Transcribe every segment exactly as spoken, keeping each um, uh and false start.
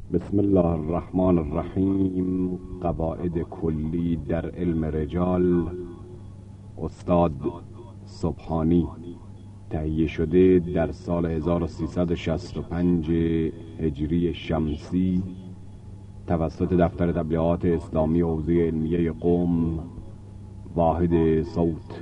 بسم الله الرحمن الرحیم. قواعد کلی در علم رجال، استاد سبحانی. تهیه شده در سال هزار و سیصد و شصت و پنج هجری شمسی توسط دفتر تبلیغات اسلامی حوزه علمیه قم، واحد صوت.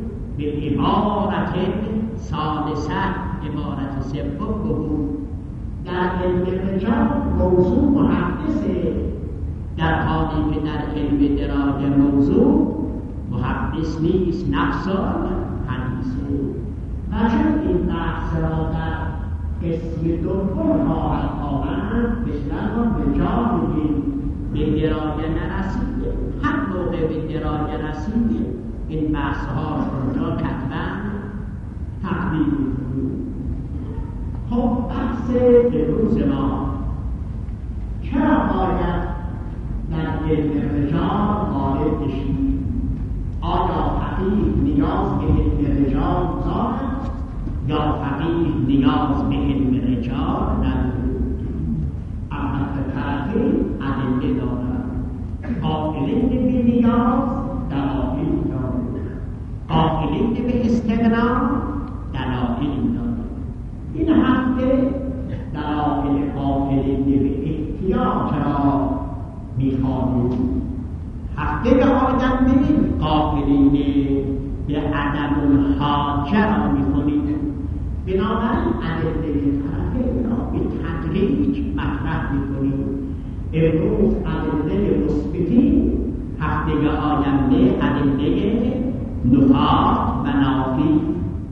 به عبارت ثالثه، عبارت سوم بود در علم رجال موضوع محدثه، در حالی که در علم دراج موضوع محدث نیست، نفسان حدیثه. و چون این بحث را در قسمی دوم خواهد آمد، بسیار رجال میگیم به دراج نرسیده، هر موقع به دراج رسیده این بحث ها را کتبا تقدیم میکنیم. خب بحث امروز ما چرا باید در علم رجال وارد بشیم؟ آیا فقیه نیاز به علم رجال دارد یا فقیه نیاز به علم رجال ندارد؟ البته طرفین ادله دارد. قائلین به نیاز دلایل دارد، قائلین به استغنا دلایل دارد. این هفته دلایل قائلین به احتیاج را می‌خوانیم. هفته آینده قائلین به عدم الحاجه را می‌خوانیم. بنابراین ادله طرفین را به تدریج مطرح می‌کنیم. امروز ادله مثبتین، هفته آینده ادله نفات و نافی.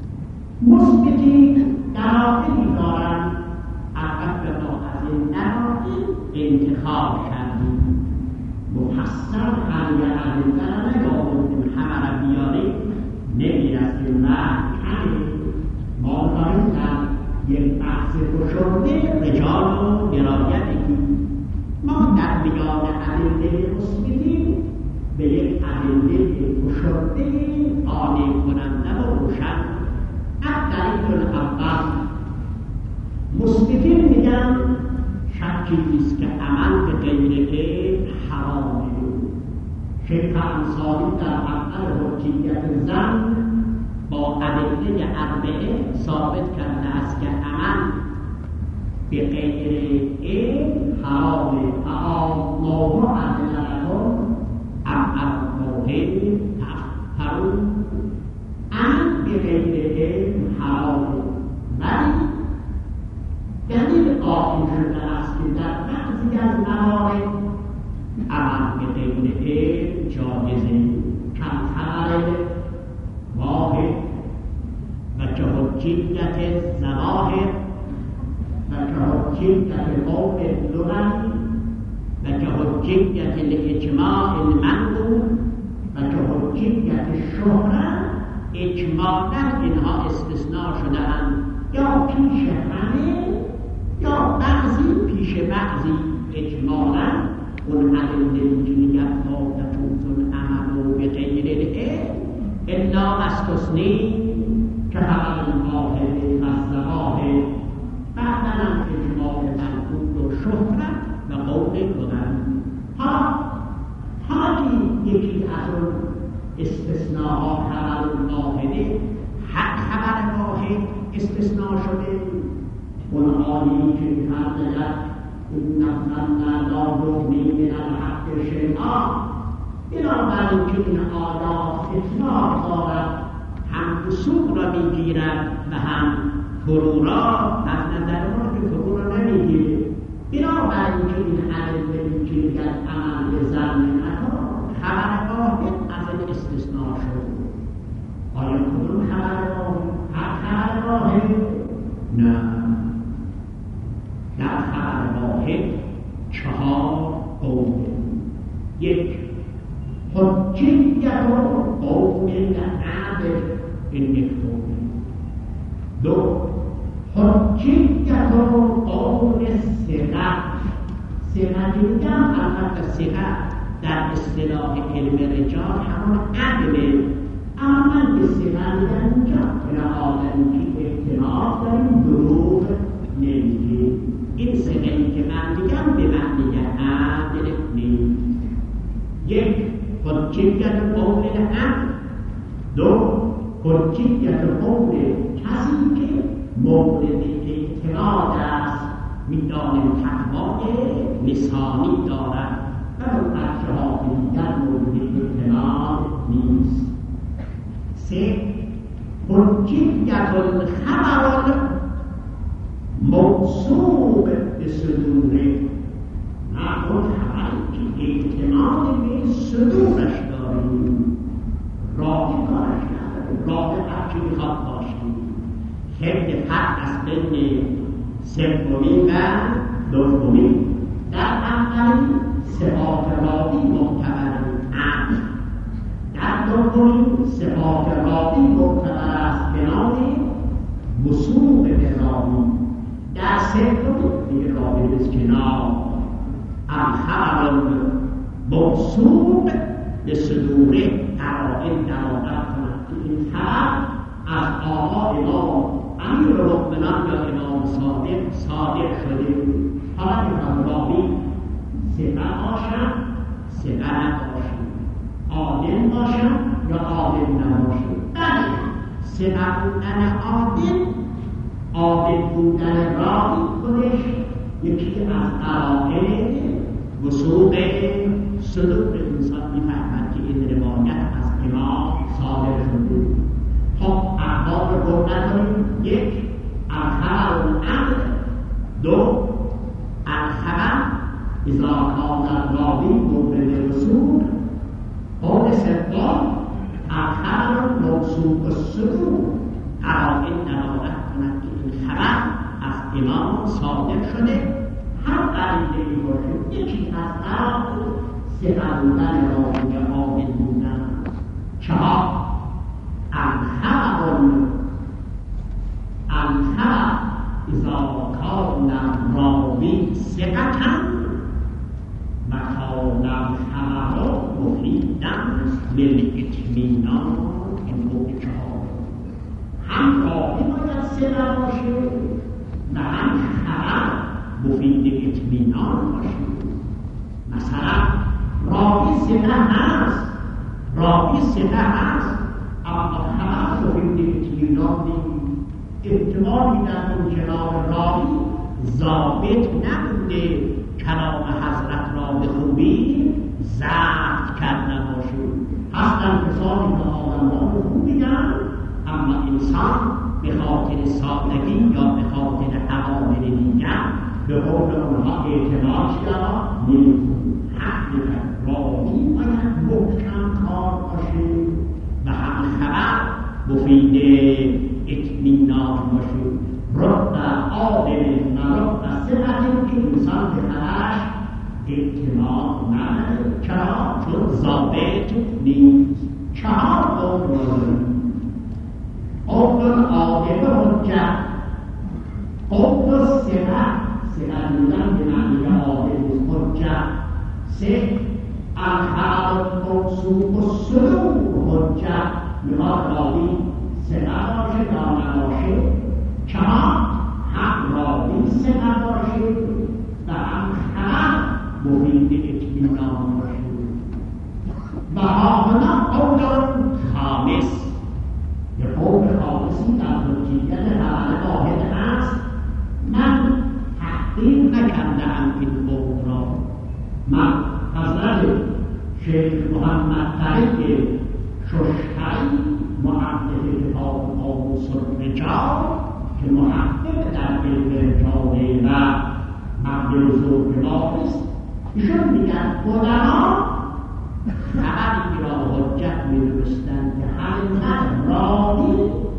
مثبتین دلایلی دارند، البته ما از این دلایل انتخاب کردیم. مفصل همه ادله را نیاوردیم، همه را بیاریم نمیرسیم و کمی ما داریم در یک بحث فشرده رجال و درایت بگیم. ما در میان ادله مثبتین به یک ادله فشرده قانع کننده و روشن. الدلیل الاول، مثبتین میگن شکی نیست که عمل به غیر علم حرامه. شیخ انصاری در اول حجیت زن با ادله اربعه ثابت کرده است که عمل به غیر علم حرامه. الله اذن لكم ام ارجوه تطهرون. عمل به غیر علم حرامه، ولی دلیل قائم شده است که در بعضی از موارد عمل به غیر علم جایزه، کمتر واحد و که حجیت ظواهر و که حجیت قول لغوی و که حجیت الاجماع المنقول و که حجیت شهرت اجمالا اینها استثناء شده اند، یا پیش همه یا بعضی پیش بعضی. اجمالا اون ادله که میگن لا تجوز العمل به غیر العلم الا مستثنی که همه واحد و ظواهر، بعدا هم اجماع منقول و شهرت و قول لغوی. ها حالی یکی از اون استثناءها خبر واحده، حق خبر واحد استثناء شده. اون آیی که می‌فرماید ان نظرنا لا نغنی من الحق شیئا، بنابراین که این آیات اطلاق دارد، هم وثوق را میگیرد و هم فرو را از نظر ما که فرو را نمیگیره. بنابراین که این ادله که میگن عمل به ظن نکن، خبر واحد از این استثناء شد. آیا کدوم خبر واحد؟ هر خبر واحد؟ نه، در خبر واحد چهار قول. یک، حجیت و قول عدل، این یک قول. دو، حجیت و قول ثقه. ثقه میگم البته ثقه در اصطلاح علم رجال همون عدله، اما من به ثقه میگم اینجا که آدمی که اعتماد داریم دروغ نمیگیم. این ثقه‌ای که من میگم به معنی عدل نیست. یک، حجیت قول عدل. دو، حجیت قول کسی که مورد اعتماد است، میدانیم تقوای لسانی دارد و اون بچه ها دیگر مورد اعتماد نیست. سه، حجیت الخبر موثوق به صدوره، مردم خبری که اعتماد به صدورش داریم، راه کارش نداره، راه هرچی میخواد باشیم. خیلی فرق از بین سومی و دومی. در اولین صفات راوی معتبرند، در دومی صفات راوی معتبر است به نام وثوق به راوی، در سومی دیگه راوی از کنار. الخبر موثوق به صدوره قرائن دلالت کند که این خبر از آقا امام امیرالمؤمنین یا امام صادق صادر شده. حالا که راوی ثقه باشد ثقه نباشد، عادل باشد یا عادل نباشد. بله، ثقه بودن عادل، عادل بودن راوی خودش یکی از قرائن وثوق صدور انسان می‌فهمد که این روایت از امام صادر شده. خب احوال رو نداریم. یک، الخبر العقل. دو، الخبر اذا کان الراوی مورد وثوق. قول سوم، الخبر موثوق الصدور، قرائن دلالت کند که این خبر از امام صادر شده. هر قریبه ای باشه یکی از قرائن ثقه بودن راوی یا عادل بودن. چهار، الخبر الخبر اذا کان الراوی ثقة و کان الخبر مفیدا للاطمینان. این نوع چهار، هم راوی باید ثقه باشه و هم خبر مفید اطمینان باشه. مثلا راوی ثقه هست، راوی ثقه هست اما خبر مفید اطمینان نیست. احتمالی در اون کنار راوی ضابط نبوده کلام حضرت را به خوبی ضبط کرده باشه. هستن کسانی که آدم‌ها رو خوب میگن اما انسان به خاطر سادگی یا به خاطر عوامل دیگر به قول اونها اعتماد شده نمی‌کنه. حق می‌کنه راوی باید محکم کار باشه و هم خبر مفید اطمینان باشه. رب عادل و رب ثقة که انسان به خبرش اعتماد نداره. چرا؟ چون ضابط نیست. چهار قول داریم. قول عادل حجت، قول ثقه، ثقه بودن به معنی عادل حجت. سه، الخبر موثوق الصدور حجت، میخواد راوی ثقه باشه یا نباشه. چهار، هم راوی ثقه باشه و هم خبر مفید اطمینان باشه. و هاهنا قول خامس، یه قول خامسی در حجیت خبر واحد است. من تحقیق نکردم این قول را. من حضرت شیخ محمد طریق ششتری محقق کتاب قاموس الرجال که محقق در علم رجاله و مرد بزرگوار است، ایشون میگن علما خبری را حجت می‌دونستند که هرگز راوی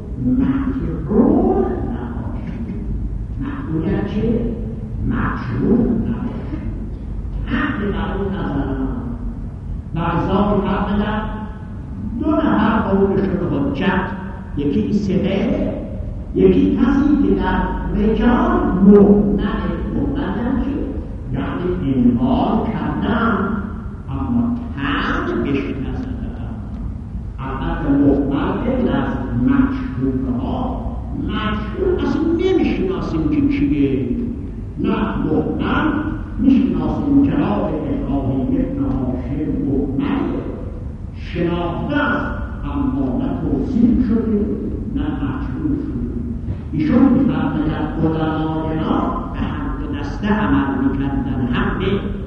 مجروح نباشد. مجروح چه؟ مجروح نباشد. حق قبول نزنند. بعضا می‌فرمایند دو نفر قولشون حجت، یکی ثقه، یکی کسی که در رجال مؤمن مؤمن که یعنی انکار کردن اما تن بهش نزدن. البته مؤمن از مشهور ها، مشهور اصلا نمیشناسیم که چیه. نه، مؤمن میشناسیم جناب ابراهیم ابن هاشم مؤمن شناخته است اما نه توصیف شده نه مشهور شده. ایشون می‌فرماید علماء به هم دو دسته عمل می‌کردن، هم به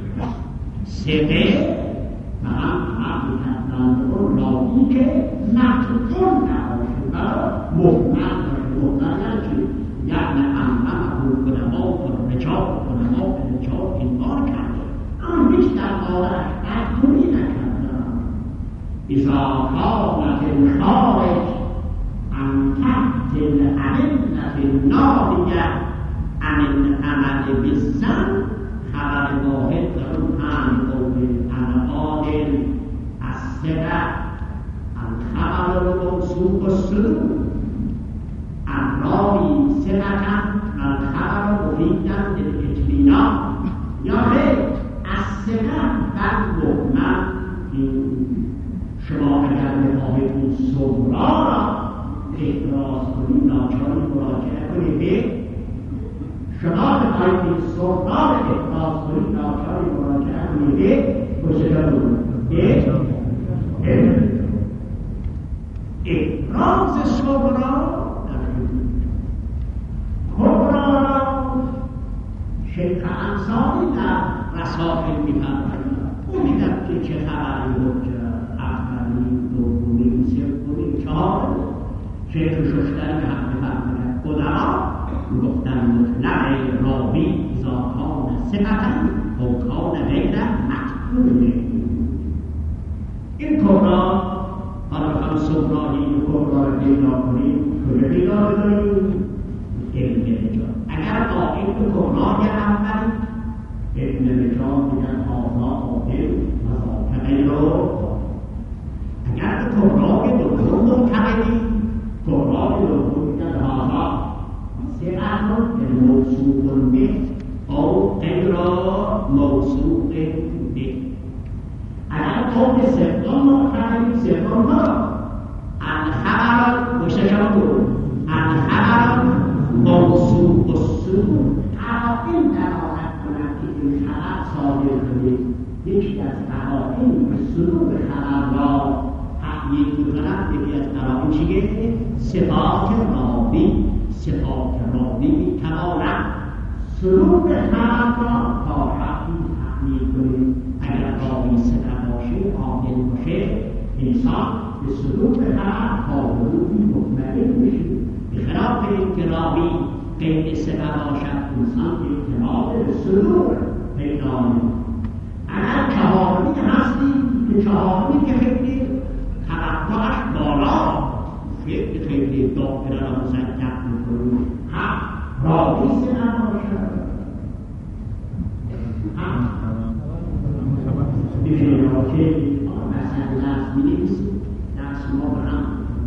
ثقه و هم عمل می‌کردن به اون راوی که متقن نباشه و مؤمن باشه. مؤمن یعنی چی؟ یعنی عمه رفتارش بدگویی نکردم. اذا كانت الخارج عن تحت الأئمة الناهية عن العمل بالزن خبر واحد در اون هم قول العادل الثقة الخبر الموثوق الصدوق الراوي ثقة الخبر مفيدا للاطمئنان یا غیر الثقة بل مؤمن. شما اگر بخواهید اون صغرا را احتراز کنید ناچاری مراجعه کنید به شما بخواهید این صغرا را احتراز کنید ناچاری مراجعه کنید به کجا بود به احتراز صغرا کبرا را شیخ انصاری در رسائل می‌فرماید. امیدم که چه خبری بود اولین دومین سومین چهارم شیخ ششتری هم می‌فرماید قدما گفتن مطلق راوی اذا کان ثقة او کان غیر مقبول. این کبرا حالا بخوام صغرایی و کبرا رو پیدا کنیم کجا پیدا بداریم؟ علم نجات. اگر قائل به کبرای اولی ابن نجات میگن آزا عادل مذاکره رو، اگر به کبرای دوم معتقدی کبرای دوم میگن آزا ثقة موثوق به او غیر موثوق به. اگر قول سوم معتقدی سوم ها الخبر گوشتشان بود الخبر موثوق الصدوق قرائن دلالت کنند که این خبر صادر شده. یکی از قرائن که صدوق خبر را تأیید می‌کند یکی از قرائن چیه؟ صفات راوی. صفات راوی می‌تواند صدوق خبر را تا حدی تأیید کنید. اگر راوی ثقه باشه عادل باشه انسان به صدوق خبر تا حدودی مطمئن میشه. بخلاف اینکه راوی غیر ثقه باشد انسان اعتماد به صدوق پیدا می‌کند. اگر چهارمی هستی که چهارمی که خیلی توقعش بالا خیلی خیلی داخل را مزدق می‌کنی هم راوی ثقه باشد هم ببینید که مثلا درس می‌نویسید درس ما به هم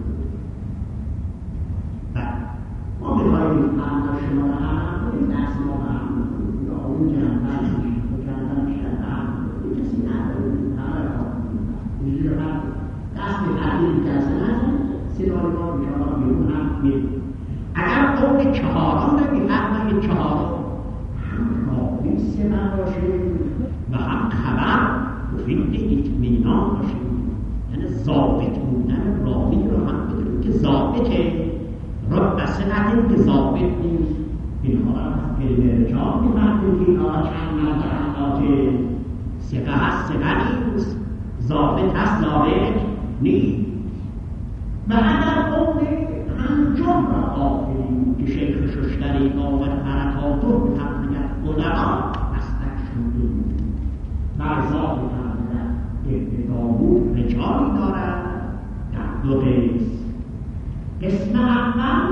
ما می‌خواهیم همه شما را هم کنید درس ما را هم کنید یا اون جنبه میشید و جنبه میشید هم کنید کسی ندارید همه را اینجور هم دست به تحلیل کسی نزنید سناری ما بیشارا بیرون هم میرید. اگر قول چهارم را می‌فرمایید چهارم هم راوی ثقه باشه و هم خبر مفید اطمینان باشه. یعنی ضابط بودن راوی رو هم بدونید که ضابطه رب ثقة که ضابط نیست. اینها را علم رجال می‌فرمایید که اینها چند مرتبه که ثقه هست ثقه نیست، ضابط هست ضابط نیست. و اگر قول انجام را آفرین که شیخ ششتری باور حرکات رو می‌فرماید علما مسلک شده و ازا می‌فرماید ابن داوود رجالی دارد در دو قسم. قسم اول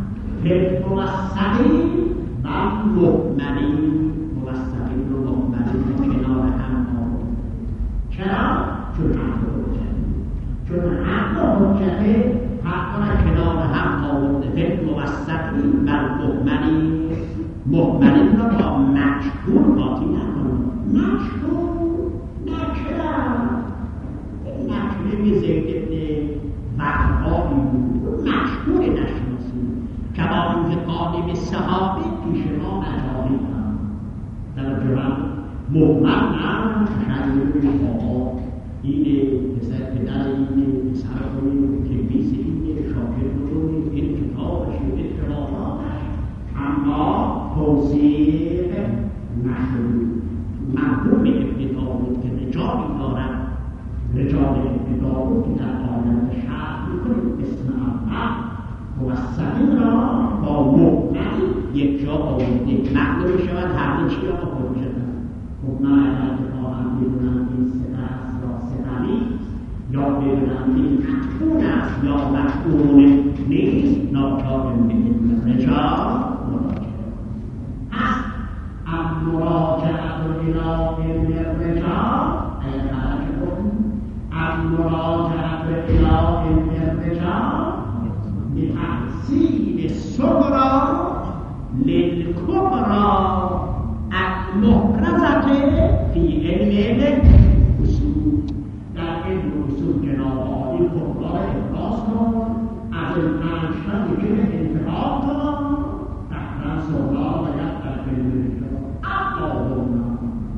موثقین و مؤمنین. موثقین و مؤمنین رو کنار هم آورد. چرا؟ چون حق حجت چون حق حجت حق را کنار هم آورده. موثقین و مؤمنین مؤمنین را با مجهول قاطی نکنید. مجهول نکرد نکره زید ابن وقعایی بود مشهور نشناسید که با اینکه قالب صحابه پیش ما مجاهی هم در جوان مؤمن هم تشریف آقا اینه پسر پدر اینه پسر کنید تلمیذ اینه شاکر کنید این کتابش این اطلاعاتش اما توصیف نشده. مرحوم ابن داوود که رجالی دارد رجال ابن داوود که در آیات شرح میکنید اسم اول موثقین را با مؤمن یک جا آورده. معلوم شود هر چی را با حجت است. خب نه اگر اتفاقا میدونن می‌دانند که این مدفون است یا مدفون نیست، ناچار به علم رجال مراجعه. پس المراجعة إلى علم الرجال أي خرجكم المراجعة إلى علم الرجال بتحصيل الصغرى للكبرى المحرزة في علم الأصول. در علم اصول جناب عالی کبرى را ابراز کن، از این پنج تا که انتخاب کن، تحت صغرى باید در علم الرجال اقدام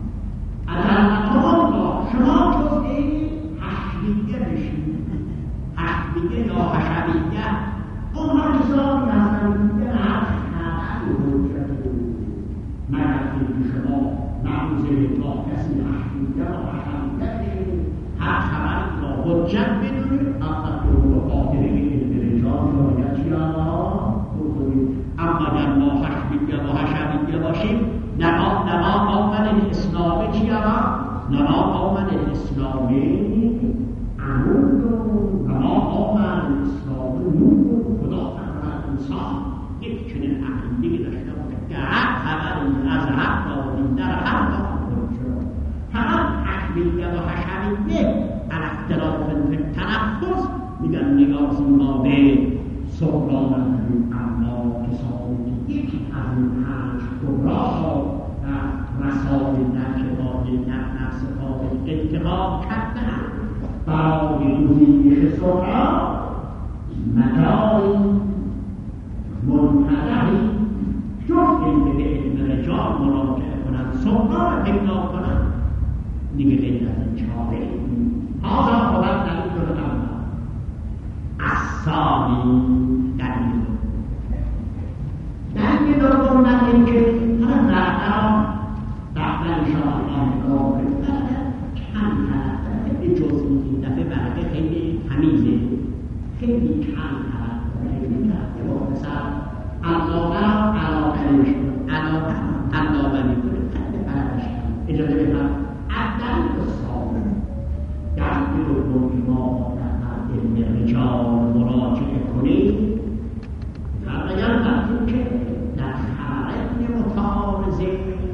علامتان شما جز این حشویه بشید، حشویه یا حشویه اونها نظامی هستند که هر خبری حجت مگر اینکه شما معروضه با کسی حشویه و حشویه بشید، هر خبری را حجت بدونید، البته اون رو خاطره علم رجال باید چی آنها بکنید. اما در ما حشویه و حشویه باشیم، نما نما آمن الاسلام چی آمد؟ نما آمن الاسلام عمود نما آمن الاسلام نور. خدا فرمود انسان یک چنین عقیده داشته باشه که هر خبری از حق داریم در هر وقت شد، فقط حشویه و حشویه علی اختلاف فی التنفس میگن نگاه ما به سهران. اما کسانی که یکی از این پنج کبرا در رسائل نجوای نفس صفات انتخاب کردن برای گزینش سهران مجال منتظری جز علم به علم رجال مراجعه کنند، سهران را پیدا کنند، دیگه غیر از این چاره هذا خبر دلیل اول. الثانی دلیل دلیل دوم در این که هر رفتار رفتار انشاءالله نگاه کنید کم طرف به جزئی این دفعه برقه خیلی تمیزه، خیلی کم طرف خیلی کرده با پسر علاقه را علاقه نشون علاقه علاقه میکنه خیلی برقش کن اجازه بفرم. دلیل ثابت دلیل دوم که ما در علم رجال مراجعه کنیم فرمایند در این که در خبر متعارضه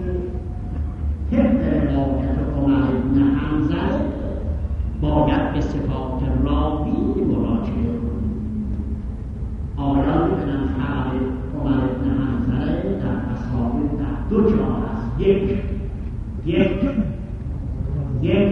طبق روایت عمر بن حنظله باید به صفات راوی مراجعه کنیم. آیان می‌کنند خبر عمر بن حنظله در اصحاب در دو جا است. یک یک یک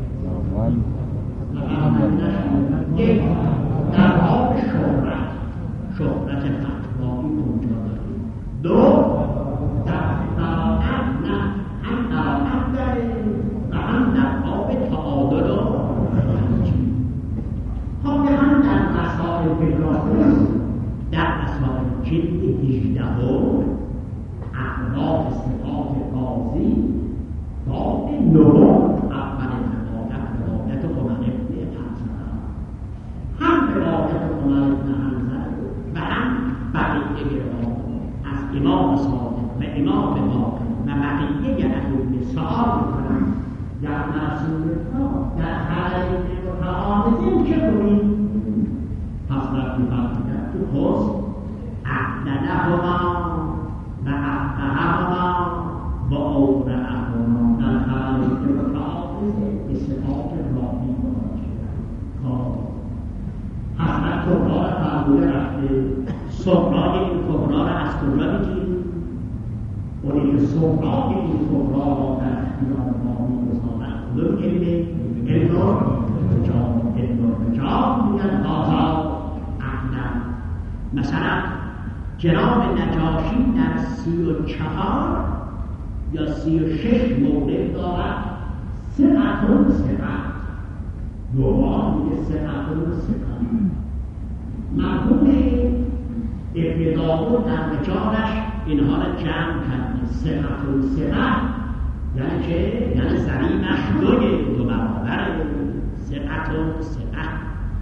یک در باب شهرت شهرت فتوایی اونجا داریم. دو در قرائت نه هم قرائت داره و هم در باب تعادل و ترجیح. خب هم در مسائل فقهی در مسائل جلد هجدهم اخلاق صفات قاضی باب نهم اول روایت روایت عمر بن حنظله هم روایت عمر بن حنظله و هم بقیه از امام صادق و امام باقر و بقیه ائمه سؤال می‌کنند یا رسول الله در حالت متعارضین چه کنیم؟ پس رفتی فرمودند که حسن اعدلهما و افقههما و اورعهما در حالت متعارضه به صفات راوی مراجعه کن. حضرت کبرا را فرموده رفته سهرای این کبرا را از کجا بگیریم؟ اونی که سهرای این کبرا را در اختیار ما می‌گذارند کدوم علم؟ علم رجال. علم رجال میگن هذا اعلم. مثلا جناب نجاشی در سی و چهار یا سی و شش مورد دارد سقطون سقط نوعان میگه سقطون سقط مرحوم ابن داود در رجالش اینها را جمع کرده سقطون سقط یعنی که یعنی زمینش دوی دو برابر سقطون سقط.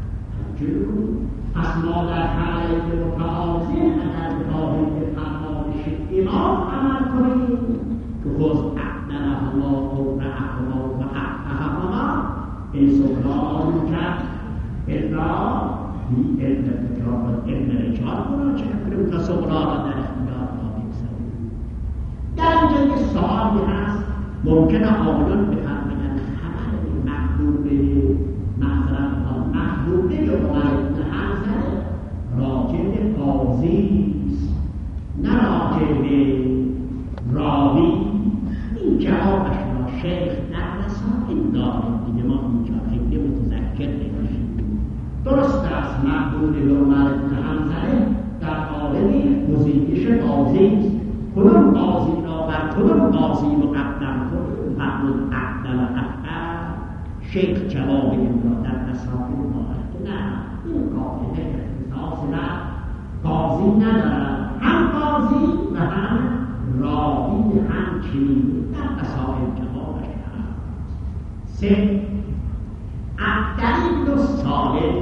پس ما در حالت متعارضین اگر بخواهیم به فرمایش امام عمل کنیم که خود اعدلهما اورعهما و افقههما این سهرا را کرد الا این علم رجال و علم رجال مراجعه کنیم تا صغرا را در اختیار ما بگذاریم. در اینجا یه سوالی هست، ممکنه آقایان بفرمایند خبر محبوبه معذرت محبوبه یا مورد حنظله راجع به قاضی است نه راجع به راوی. این جوابش را شیخ در رسائل دارد دیگه، ما اینجا خیلی متذکر نمیشیم. درست است محبوب به مورد حنظله در قالب گزینش قاضی است. کدوم قاضی را بر کدوم قاضی مقدم کنیم محمود اقدم و اقدم. شیخ جواب این را در رسائل دارد نه این قاعده اختصاص نه قاضی ندارد، هم قاضی و هم راوی هم چنین در رسائل جوابش هست. سه دلیل سالم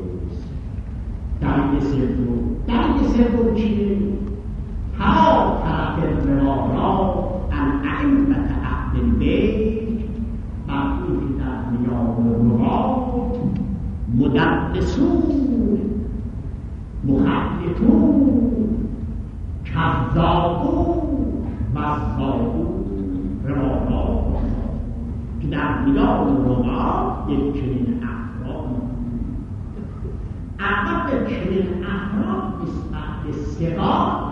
دلیل سوم دلیل سوم چیه؟ هوا طرف روارا ان ائمة اهل البیت مبعوث در میان روات مدرسون محدثون کذابون مذابون روارا که در میان روات یک چنین افراد اما چنین افراد نسبت به ثقات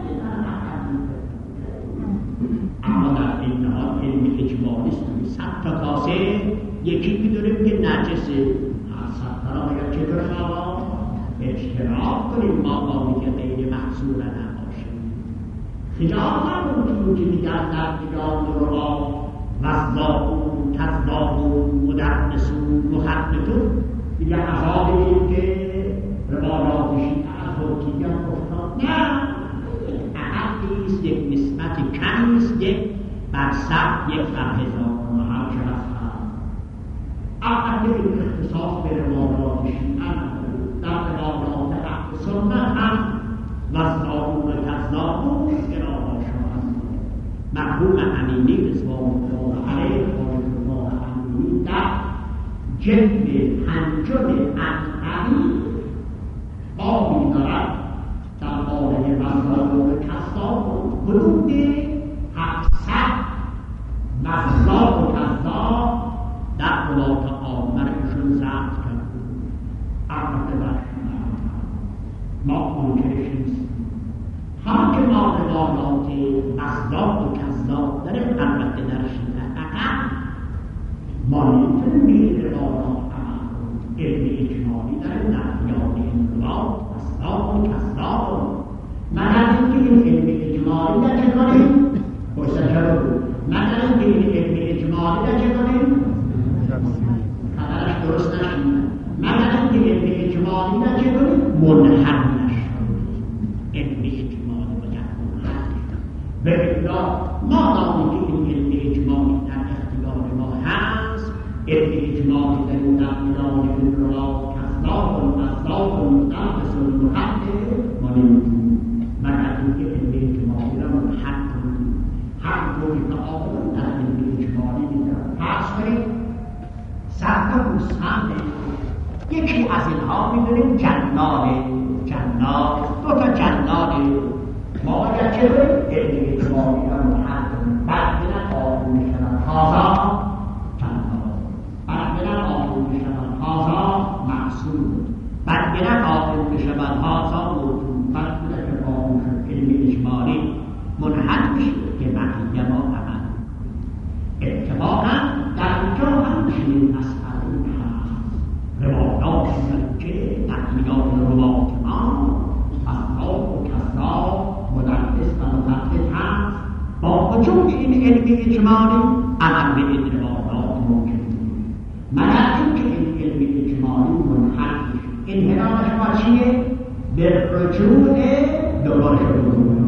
اما در این حال علم اجمالی است. صد تا کاسه یکی میدونیم که نجسه، صد تا را بگم چطور شما اجتناب کنیم ما با میگه غیر محصول نباشیم. خلاف همون که میگن در میان روات مذابون کذابون مدرسون محدثون دیگه عذاب این که روایات شیعه ترکیه گفتن نه احدیست، یک نسبت کمیست، یک بر سب یک بر هزار و هر چه هست اقل این اختصاص به روایات شیعه در روایات اهل سنت هم مذابون و کذابون ارائه شدند. مرحوم امینی رضوان الله علیه الله امینی در جلد پنجم عنعنی بابی دارد در باره مذابون و کذابون حدود هفتصد مذاب و کذاب در روایات عامه ایشون ضبط کرده. البته ما منکرش نیستیم، هم که ما روایات مذاب و کذاب داریم البته در شیعه فقط ما نمیتونیم به روایات عمل کنیم. علم اجمالی داریم در خیال این روایات مذاب و کذاب. مگر اینکه این علم اجمالی را چه کنیم؟ پرسشا رو بود مگر اینکه این علم اجمالی را چه کنیم؟ خبرش درست نشیم. مگر اینکه علم اجمالی را چه کنیم؟ منحل نشیم. علم اجمالی باید منحل نشیم. به اطلاع ما داریم که این علم اجمالی در اختیار ما هست. علم اجمالی در این در میان این روایات کذاب و مذاب و مدرس و محدث ما نمی‌تونیم مگر اینکه علم اجمالی را منحل کنیم. همونطوری که آقایان در علم اجمالی می‌گن فرض کنید صد تا گوسفند یکی از اینها می‌دونیم جنانه جنان دو تا جنانه ما باید چه کنیم؟ علم اجمالی را منحل کنیم. بعد بینن آقایون می‌شنن تازا جنان، بعد بینن آقایون می‌شنن تازا محصول، بعد بینن آقایون می‌شنن تازا موجود، بعد بینن که آقایون علم اجمالی منحل میشه که بقیه ما عمل. اتفاقا در اینجا هم چنین مسئله هست. روایات که در میان روایات ما مذاب و کذاب مدرس و محدث هست. با وجود این علم اجمالی عمل به این روایات ممکن نیست مگر اینکه این علم اجمالی منحل میشه. انحلالش ما چیه؟ به رجوع دوباره شروع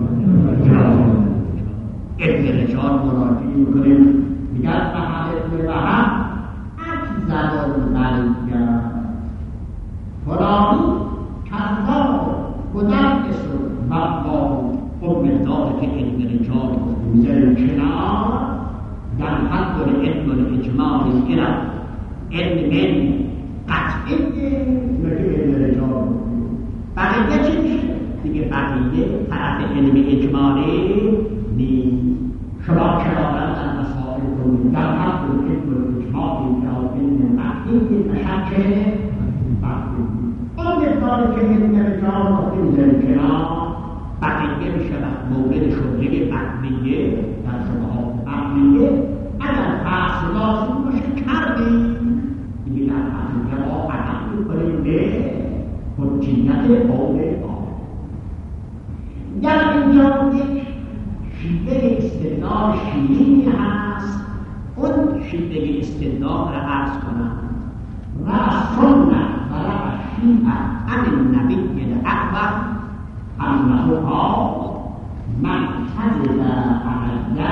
علم رجال مراجعه میکنیم میگن فحدث و هم اکذب البریه فلانی کذاب مدرس و مذاب. خب مقدار که علم رجال میذاریم کنار در حد علم الاجمالی الى علم من قطع بقیه نکه علم رجال بقیه چی میشه؟ دیگه بقیه طرف علم اجمالی نیست. شما کلامت در مسائل کنید در حق و علم و اجمالی یا علم بقیه مشکل بقیه اون مقداری که علم رجال و علم کنار بقیه میشود مورد شبهه بقیه در شبهات بقیه. اگر فصل لازم باشه کردیم دیگه در بقیه ما عمل میکنیم به حجیت قول آن. در اینجا یک شیوه استدلال شیرینی هست. اون شیوه استدلال را عرض کنم و سنت و شیعه عن النبی الاکبر انه قال من کذب علی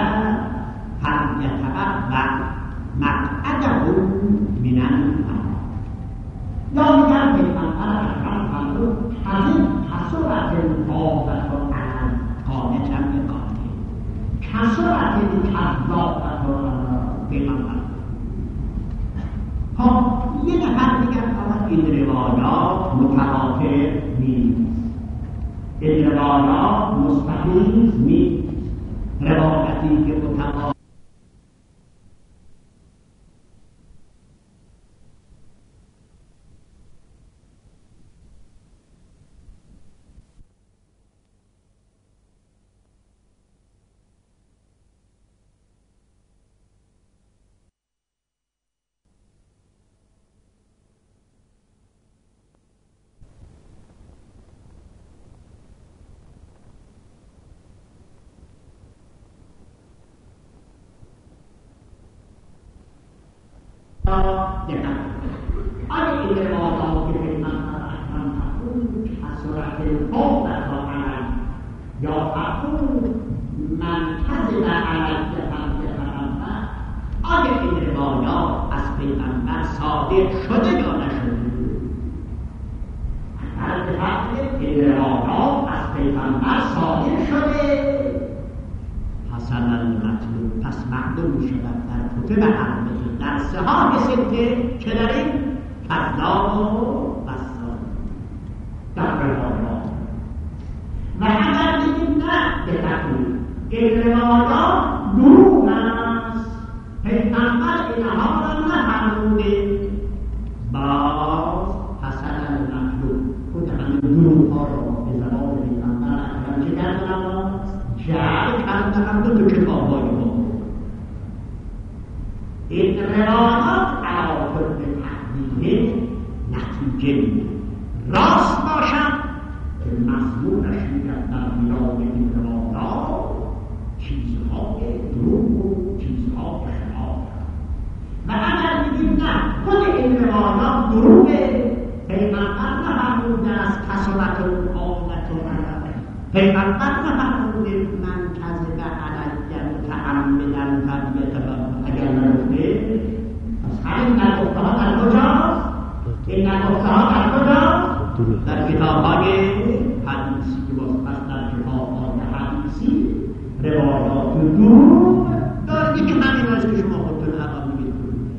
فلیتبوأ مقعده من النار. یا میگن پیغمبر اکرم فرمود کذب کثرت القامت علی قامت هم یه قامت کثرت الکذابت پیغمبر. خب یه نفر دیگر فرمود این روایات متواتر نیست، این روایات مستقیم نیست. روایتی که متواتر آیا این روایات که پیغمبر اکرم فرمود کثرت القامت علی یا فرمود من کذب علی فلیتبوأ، آیا این روایات از پیغمبر صادر شده یا نشده؟ اگر به فرض این روایات از پیغمبر صادر شده حسن المطلوب، پس معلوم شود در کتب عربی در صحاح سته که در این کذاب و بساط در روایات. و اگر بگیم نه به تقریب این روایات دروغ است، پیغمبر اینها را نفرموده، باز حسن المطلوب خود همین دروغ ها را به زبان پیغمبر اکرم چه کردن؟ جعل کردن دو کتاب های ما. این روایات علا کل تحلیل نتیجه راست باشد که مضمونش میگرد در میان این روایات چیزهای دروغ و چیزهای خلاف. و اگر بگیم نه خود این روایات دروغه، پیغمبر نفرموده است کثرت القامت علی، پیغمبر نفرموده من کذب علی متعمدا فلیتبوأ، اگر نگفته پس همین نگفته ها در کجاست؟ این نگفته ها در کجاست؟ در کتاب های حدیثی که باز پس در کتاب های حدیثی روایات دروغ دارید که همین است که شما خودتون الان میگید.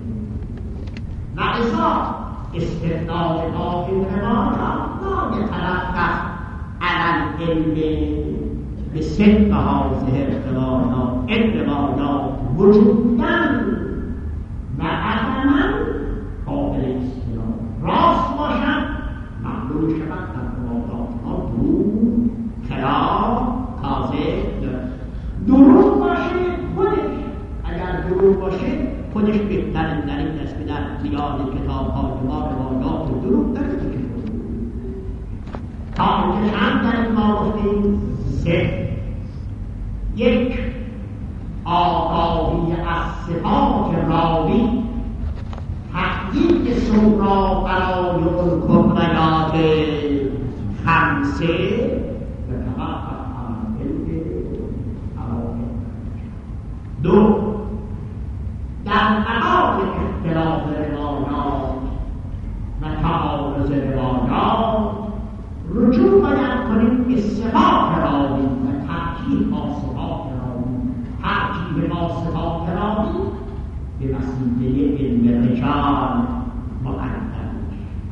و ازا استدلال این روایات نایتلقف علی العلم به صدق هذه الروایات، این روایات وجودن و عدما قابل استدلال راست باشد، معلوم شود در روایات ها دروغ خلاف کاذب دارد. دروغ باشه خودش، اگر دروغ باشه خودش بهترین در این دست به در زیاد کتاب های ما روایات دروغ دارد که تا اینکه چند در این ما گفتیم سه. یک، آگاهی از صفات راوی، تحقیق سورا برای اون کبریات خمسه و تحقق عمل عواقب. دو، در مقام اختلاف روایات و تعارض روایات رجوع باید کنیم به صفات راوی و ترکیب با صفات راوی. ترکیب با صفات راوی به وسیله علم رجال مقدم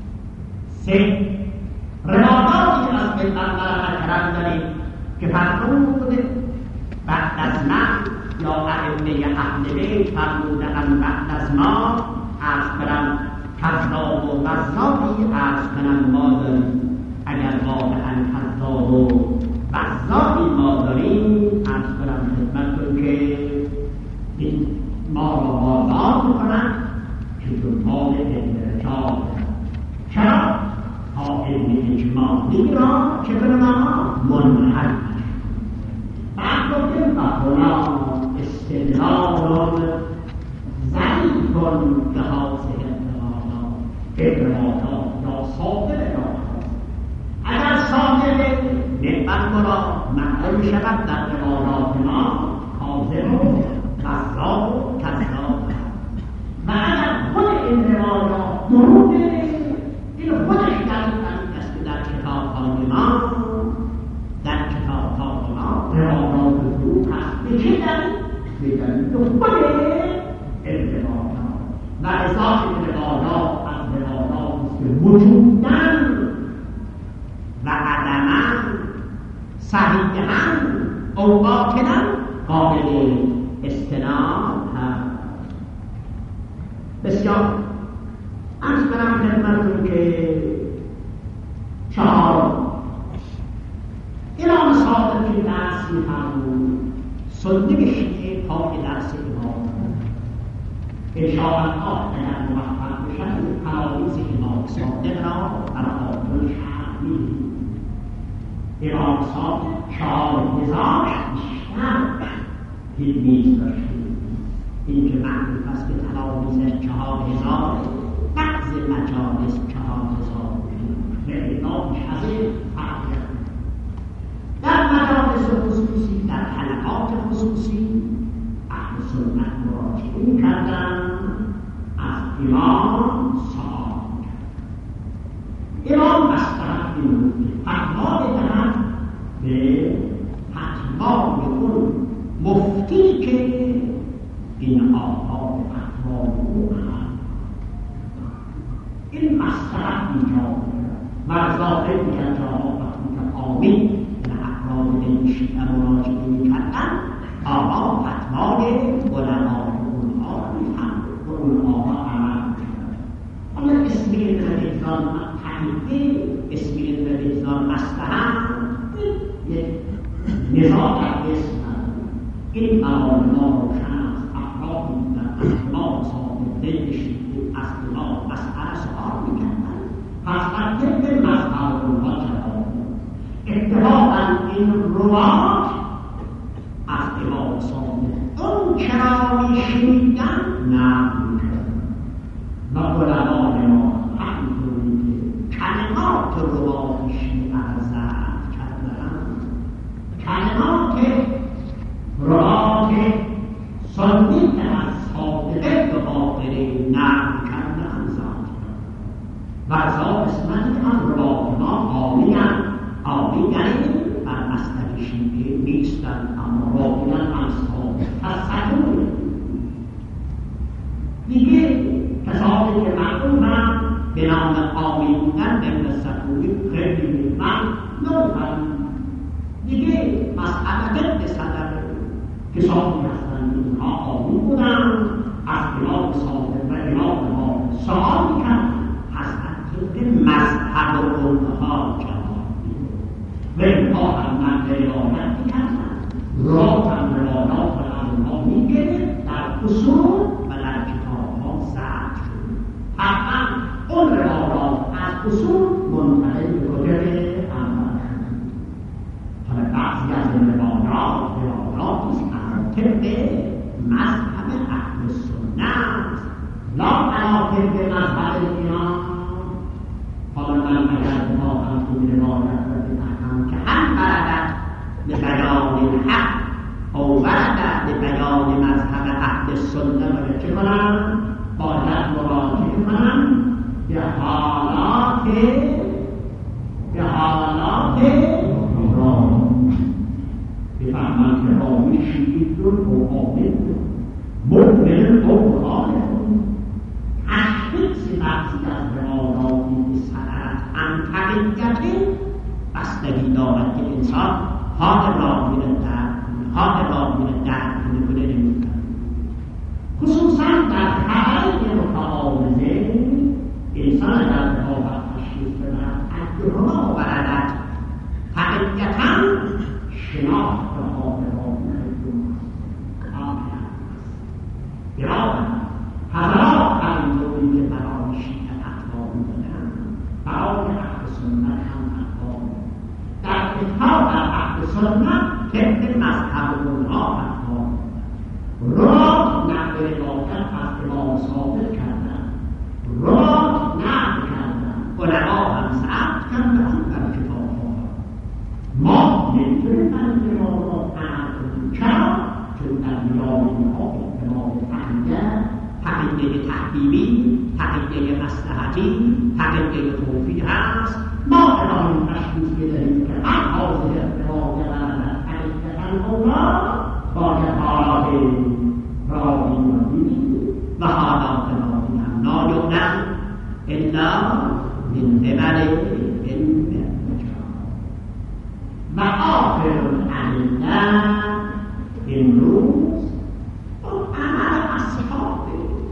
سه روایاتی از پیغمبر اکرم داریم که فرمود بعد از من یا ائمه اهل بیت فرمودند بعد از ما عرض کنم کذاب و بزاقی عرض کنم ما داریم. اگر واقعا کذاب و بزاقی ما داریم عرض کنم خدمتتون که این ما را بازار میکنند که دنبال ادراجات چرا؟ تا علم اجمالی را چه کنم منحل بعد گفتیم و هنا استدلال ضعیف لحاظ ادراجات یا صادر ادراجات اگر صادر نعمت را معلوم شود در روایات ما کاذب و بزاق و کذاب و اگر خود این روایات دروغ این خودش دلیل است که در کتاب‌های ما در کتاب‌های ما روایات دروغ هست. به چه دلیل؟ به دلیل خود این روایات و اضافه روایات از روایات است که وجوداً و عدماً صحیحاً او باطلاً قابل استناد هست. بسیار عرض کنم خدمتتون که چهار امام صادق که درس می‌فرمود سنت شیعه پای درس امام انشاءالله اگر موفق بشد حدیث امام صادق را براتون شرح می‌دهیم. امام صادق چهار هزار بیشتر تلمیذ داشتیم. این که معروف است که تلامذش چهار هزار بعض مجالس چهار هزار تعدادش از این فرق در مجالس خصوصی در حلقات خصوصی اهل سنت مراجعه کردن از امام صادق. امام مصطلح این که فتوا بدهد به فتوای اون مفتی که این آقا به فتوای او هست. این مصطلح ایجاد و ظاهر میکرد جاها وقتی که آمین به افراد این شیعه مراجعه میکردن آقا فتوای علمای اونها را میفهمد و اونها عمل میکرد. حالا اسم این رجزان تحیده اسم این رجزان مصطلح یک نظام در اسم این موارد ما روشن است. افرادی در احتمال صادق دل شیعه از امام مسئله سؤال میکردن پس در طبق مذهب اونها جواب اتفاقا این روایات از امام صادق اون چرا میشنیدن نقل میکردن و علمای ما همینطوری که کلمات روایات شیعه را ضبط کردن کلمات روایات سنی که از صادقه به باطله نقل کردن ذات و ازا قسمتی از روایات ما آمیان آمیان بر مسئله شیعه نیستند اما راویان از صادق تصدیق دیگه کسانی که معروفند به نام آمی بودن ابن سکوی خیلی من نوفرد دیگه مسئله ابن صدر کسانی هستند که اونها آمی بودن از امام صادق و امام ما سوال میکرد هستند که مذهب اونها جواب میده و اینها هم من روایت میکردن راه هم روایات و اونها میگرد در اصول و در کتاب ها ضبط شد. حتما اون روایات از اصول منتقل به کجای عمل شد. حالا بعضی از این روایات روایاتی است طبق مذهب اهل سنت لا علا طبق مذهب ایران. حالا من اگر بخواهم این روایت را بفهمم که هم بردد به بیان الحق او بردد به بیان مذهب اهل سنت را چه کنم؟ باید مراجعه کنم به حالات به حالات بفهمم که راوی شیعی او عامل مؤمن او خالق تشخیص بعضی از روایاتی که سند که انسان حال را می‌دهد حال را می‌دهد کنه نمی‌کنه. خصوصا در حالت متعارضه انسان در واقع تشخیص بدهد از دهان آورد حقیقتاً شناخت را برای حضرات همینطوری که برای شیعه اطلاع می‌دادند برای اهل سنت هم اطلاع می‌دادند. در اتفاق در اهل سنت طبق مذهب اونها اطلاع می‌دادند. راه نقل روایت از امام ثابت کردند، راه نقل کردند، علما هم ثبت کردند در کتاب‌ها. ما نمی‌تونیم از روایات نقل کنیم. چرا؟ چون در میان‌ها حقیقه تحبیبی، حقیقه مصلحتی، حقیقه خوفی هست. ما الان تشخیص بدهیم که هر حاضر روایت از حقیقتا اونا باید حالات راهی و دینی و حالات راهی هم نایونن الا من قبل علم و آخر الادله امروز عمل اصحاب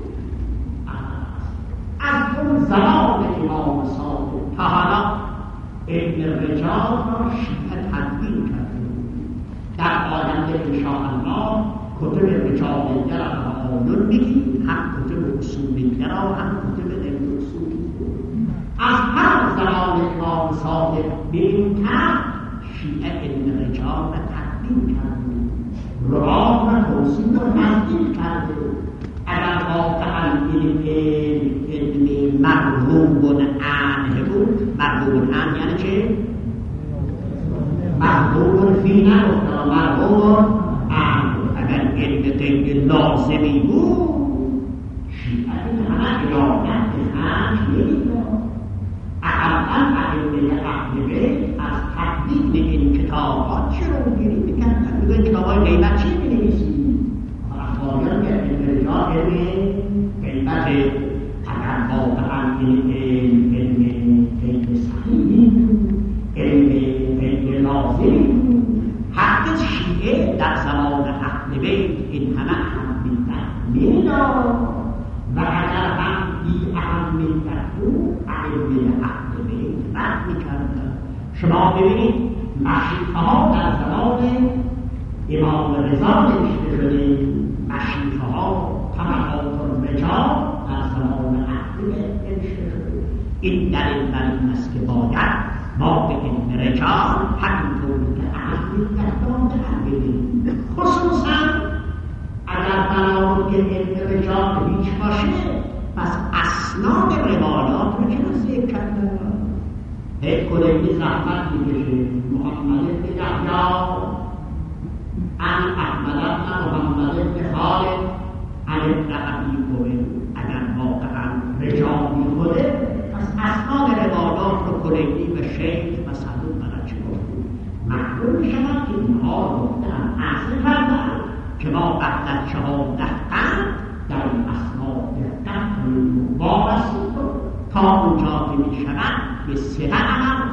از اون زمان امام صادق تا حالا علم رجال را شیعه تدوین کرده. در آینده انشاءالله کتب رجالیه را تعامل میگیم، هم کتب اصولیه را هم کتب علم اصولیه. از هر زمان امام صادق بیرون‌تر شیعه علم رجال را تدوین کرده، راه و توصیل و نزدیک کرده. اگر واقعا علم علم مرغوب عنه بود، مرغوب عنه یعنی چه؟ مرغوب فی نگفتم، مرغوب عنه. اگر علم غیر لازمی بود شیعه همه ارادت خرج نمی‌داد. اقلا ائمه اهل بیت از تدوین این کتابات جلوگیری می‌کردند. میگن کتاب‌های غیبت چی می‌نویسید؟ اخباریان که علم رجال علم غیبت اگر واقعا این علم علم علم صحیحی بود، علم علم لازمی بود، حق شیعه در زمان اهل بیت این همه اهمیت می‌داد و اگر هم بی اهمیت بود علم اهل بیت رد می‌کردند. شما ببینید مشیخه ها در زمان امام رضا نوشته شده، مشیخه ها طبقات الرجال در زمان اهل بیت نوشته شده. این دلیل بر این است که باید ما به علم رجال همینطوری که اهمیت دادن بدهیم. خصوصا اگر بنا که علم رجال هیچ باشه پس اسناد روایات رو چرا ذکر کردن؟ یک کلیمی زحمت میکشه محمد بن یحیی عن احمد بن محمد بن خالد عن ابن ابی قریب. اگر واقعا رجالی خوده پس اسناد روایات رو کلیمی به شیخ و صدوق برای چه گفتیم؟ معلوم شود که اینها گفتن اصل کردن که ما قبل از چهارده قرن در این اسناد دقت کنیم و وابسته تا اونجا که می شود به صحت عمل